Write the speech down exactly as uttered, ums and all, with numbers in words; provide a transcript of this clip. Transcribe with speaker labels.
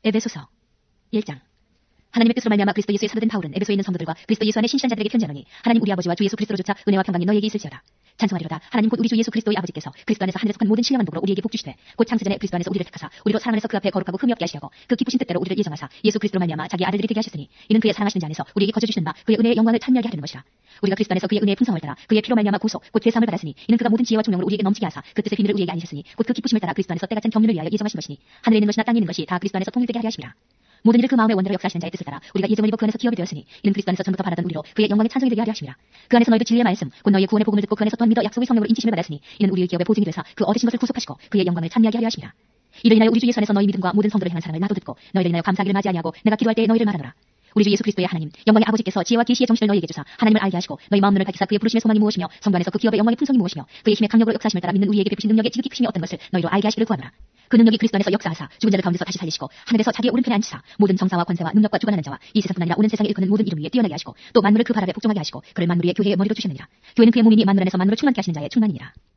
Speaker 1: 에베소서 일 장. 하나님의 뜻으로 말미암아 그리스도 예수의 사도된 바울은 에베소에 있는 성도들과 그리스도 예수 안에 신실한 자들에게 편지하노니 하나님 우리 아버지와 주 예수 그리스도로조차 은혜와 평강이 너희에게 있을지어다. 찬송하리로다. 하나님 곧 우리 주 예수 그리스도의 아버지께서 그리스도 안에서 하늘에 속한 모든 신령한 복으로 우리에게 복주시되 곧 창세전에 그리스도 안에서 우리를 택하사 우리로 사랑 안에서 그 앞에 거룩하고 흠이 없게 하시려고 그 기쁘신 뜻대로 우리를 예정하사 예수 그리스도로 말미암아 자기 아들들이 되게 하셨으니 이는 그의 사랑하시는 자 안에서 우리에게 거저 주시는 바 그의 은혜의 영광을 찬미하게 하려는 것이라. 우리가 그리스도 안에서 그의 은혜의 풍성함을 따라 그의 피로 말미암아 구속 곧 제사함을 받았으니 이는 그가 모든 지혜와 총명으로 우리에게 넘치게 하사 그 뜻의 비밀을 우리에게 알리셨으니 곧 그 기쁘심을 따라 그리스도 안에서 때가 찬 경륜을 위하여 예정하신 것이니 하늘에 있는 것이나 땅에 있는 것이 다 그리스도 안에서 통일되게 하려 하심이라. 모든 일을 그 마음의 원대로 역사하시는 자의 뜻을 따라 우리가 예정을 입어 그 안에서 기업이 되었으니 이는 그리스도 안에서 전부터 바라던 우리로 그의 영광의 찬송이 되게 하려 하심이라. 그 안에서 너희도 진리의 말씀 곧 너희의 구원의 복음을 듣고 그 안에서 또한 믿어 약속의 성령으로 인치심을 받았으니 이는 우리의 기업의 보증이 되사 그 얻으신 것을 구속하시고 그의 영광을 찬미하게 하려 하심이라. 이를 인하여 우리 주 예수 안에서 너희 믿음과 모든 성도를 향한 사랑을 나도 듣고 너희를 인하여 감사하기를 마지 아니하고 내가 기도할 때에 너희를 말하노라. 우리 주 예수 그리스도의 하나님 영광의 아버지께서 지혜와 계시의 정신을 너희에게 주사 하나님을 알게 하시고 너희 마음 눈을 밝히사 그의 부르심의 소망이 무엇이며 성도 안에서 그 기업의 영광의 풍성이 무엇이며 그의 힘의 강력으로 역사하심을 따라 믿는 우리에게 베푸신 능력의 지극히 크심이 어떤 것을 너희로 알게 하시기를 구하노라. 그 능력이 그리스도 안에서 역사하사 죽은 자를 가운데서 다시 살리시고 하늘에서 자기의 오른편에 앉히사 모든 정사와 권세와 능력과 주관하는 자와 이 세상뿐 아니라 오는 세상에 일컫는 모든 이름 위에 뛰어나게 하시고 또 만물을 그 발 아래 복종하게 하시고 그를 만물 위의 교회의 머리로 두셨느니라. 교회는 그의 몸이니 만물 안에서 만물을 충만케 하시는 자의 충만이니라.